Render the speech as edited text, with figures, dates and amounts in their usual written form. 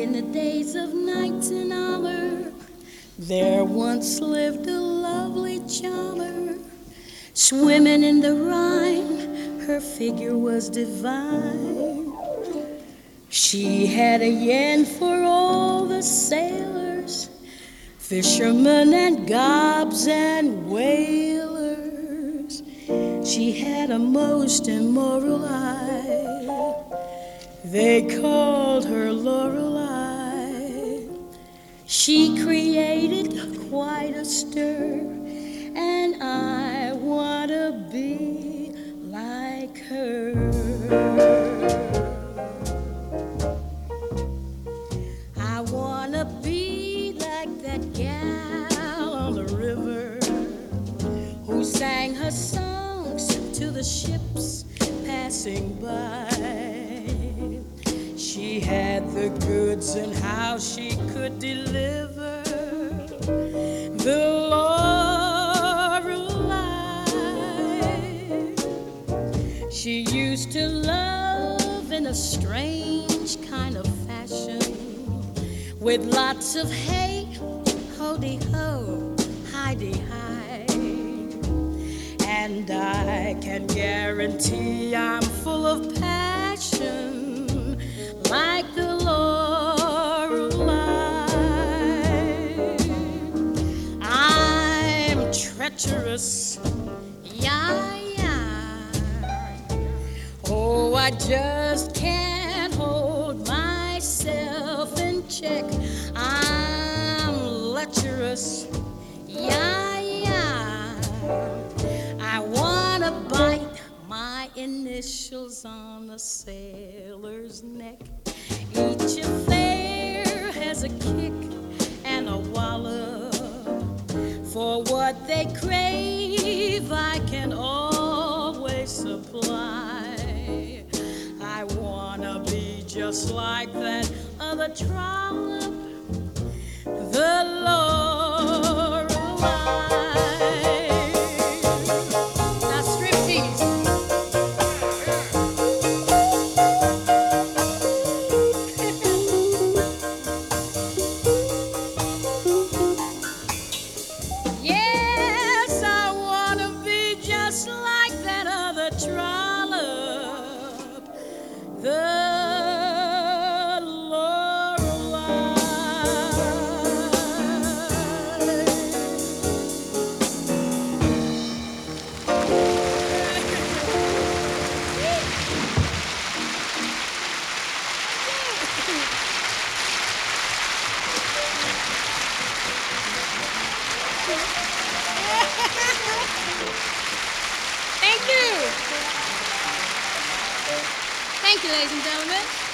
in the days of knights in armor, there once lived a lovely charmer. Swimming in the Rhine, her figure was divine. She had a yen for all the sailors, fishermen and gobs and whalers. She had a most immoral eye. They called her Lorelei. She created quite a stir, and I want to be like her. I want to be like that gal on the river who sang her songs to the ships passing by. She had the goods and how she could deliver the Lorelei. She used to love in a strange kind of fashion, with lots of hey, ho-de-ho, hi-de-hi. And I can guarantee I'm full of passion, like the Lorelei. I'm treacherous, yeah, yeah. Oh, I just can't hold myself in check. I'm lecherous, yeah, yeah. I wanna bite my initials on a sailor's neck. Each affair has a kick and a wallop. For what they crave, I can always supply. I wanna be just like that other trollop, the Lorelei. Now striptease. Yes, I wanna be just like that other trollop, the Thank you. Thank you, ladies and gentlemen.